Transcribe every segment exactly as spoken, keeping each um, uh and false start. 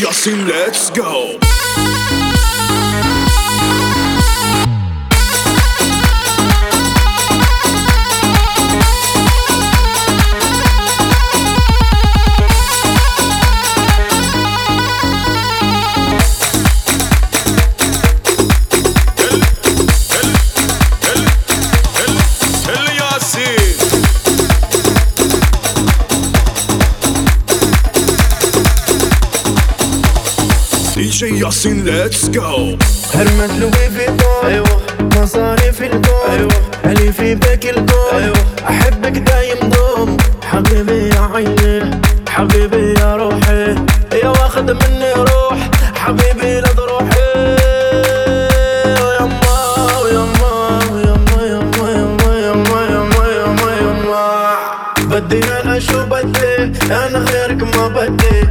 Yasin, let's go. دي جي ياسين let's go. هرمت لوي في طول، ايوه مصاري في الكون، ايوه علي في بيك الكون، ايوه احبك دايم دوم حبيبي يا عيني، حبيبي يا روحي، يا واخد مني روح حبيبي لا تروحي. يما ويما ويما يما يما يما يما يما يما بدي انا شو بدي، انا غيرك ما بدي.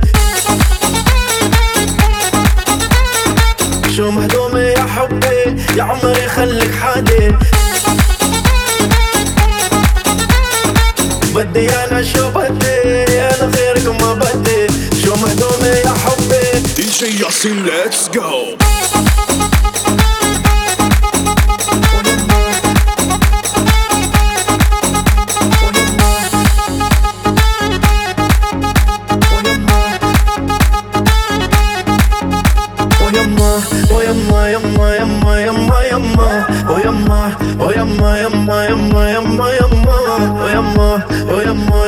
شو مهضومي يا حبي يا عمري خليك حادي، بدي انا شو بدي، انا غيرك ما بدي. شو مهضومي يا حبي. دي جي ياسين let's go. ويما يما يما يما يما ويما ويما يما يما يما يما ويما ويما